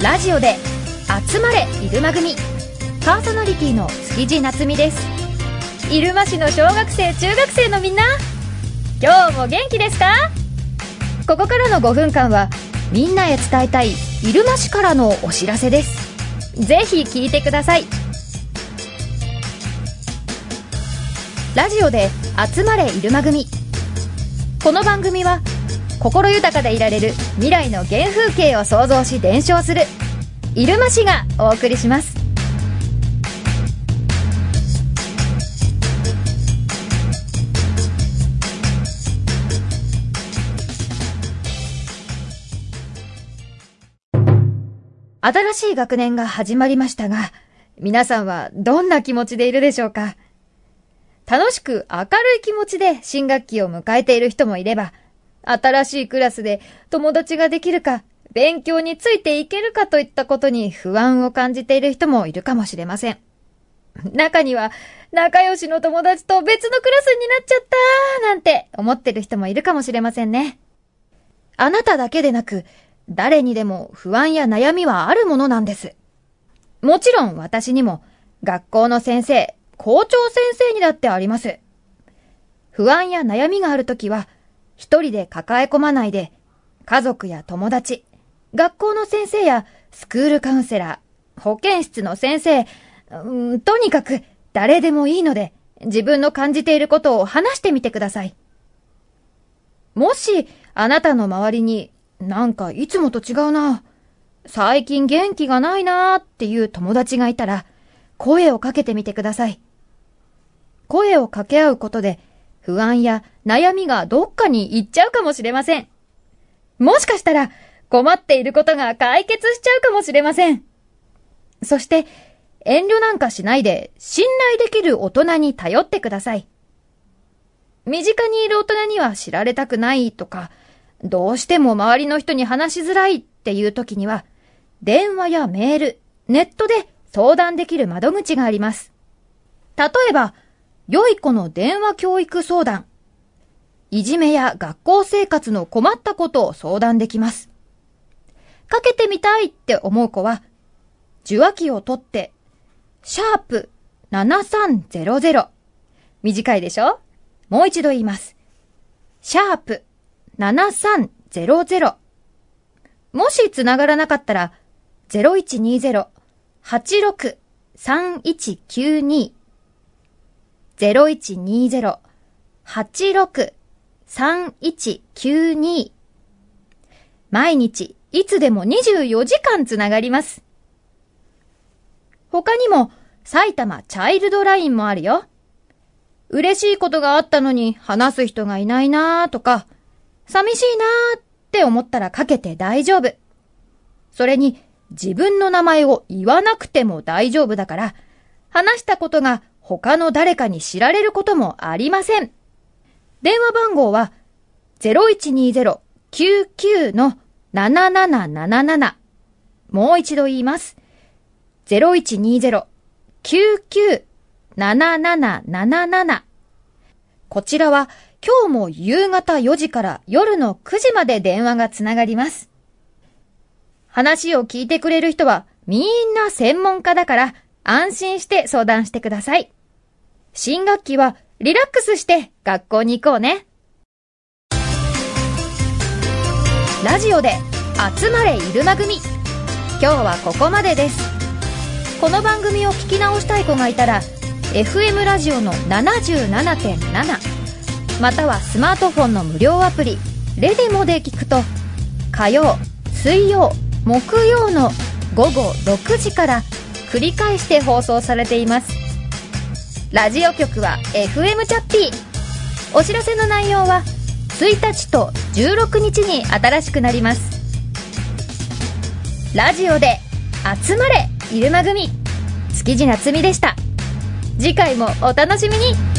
ラジオで集まれ入間組、パーソナリティの築地夏美です。入間市の小学生中学生のみんな、今日も元気ですか？ここからの5分間はみんなへ伝えたい入間市からのお知らせです。ぜひ聞いてください。ラジオで集まれ入間組。この番組は心豊かでいられる未来の原風景を想像し伝承する入間市がお送りします。新しい学年が始まりましたが、皆さんはどんな気持ちでいるでしょうか？楽しく明るい気持ちで新学期を迎えている人もいれば、新しいクラスで友達ができるか、勉強についていけるかといったことに不安を感じている人もいるかもしれません。中には、仲良しの友達と別のクラスになっちゃったなんて思ってる人もいるかもしれませんね。あなただけでなく、誰にでも不安や悩みはあるものなんです。もちろん私にも、学校の先生、校長先生にだってあります。不安や悩みがあるときは、一人で抱え込まないで、家族や友達、学校の先生やスクールカウンセラー、保健室の先生、とにかく誰でもいいので、自分の感じていることを話してみてください。もし、あなたの周りに、なんかいつもと違うな、最近元気がないなっていう友達がいたら、声をかけてみてください。声を掛け合うことで、不安や悩みがどっかに行っちゃうかもしれません。もしかしたら困っていることが解決しちゃうかもしれません。そして遠慮なんかしないで信頼できる大人に頼ってください。身近にいる大人には知られたくないとか、どうしても周りの人に話しづらいっていう時には、電話やメール、ネットで相談できる窓口があります。例えば、良い子の電話教育相談。いじめや学校生活の困ったことを相談できます。かけてみたいって思う子は、受話器を取って、#7300。短いでしょ？もう一度言います。#7300。もし繋がらなかったら、0120-86-3192。0120-86-3192。毎日いつでも24時間つながります。他にも埼玉チャイルドラインもあるよ。嬉しいことがあったのに話す人がいないなーとか、寂しいなーって思ったらかけて大丈夫。それに自分の名前を言わなくても大丈夫だから、話したことが他の誰かに知られることもありません。電話番号は 0120-99-7777。もう一度言います。0120-99-7777。こちらは今日も夕方4時から夜の9時まで電話がつながります。話を聞いてくれる人はみんな専門家だから安心して相談してください。新学期はリラックスして学校に行こうね。ラジオで集まれ入間組。今日はここまでです。この番組を聞き直したい子がいたら FM ラジオの 77.7 またはスマートフォンの無料アプリレディモで聞くと、火曜、水曜、木曜の午後6時から繰り返して放送されています。ラジオ局は FM チャッピー。お知らせの内容は1日と16日に新しくなります。ラジオで集まれ入間組、築地夏美でした。次回もお楽しみに。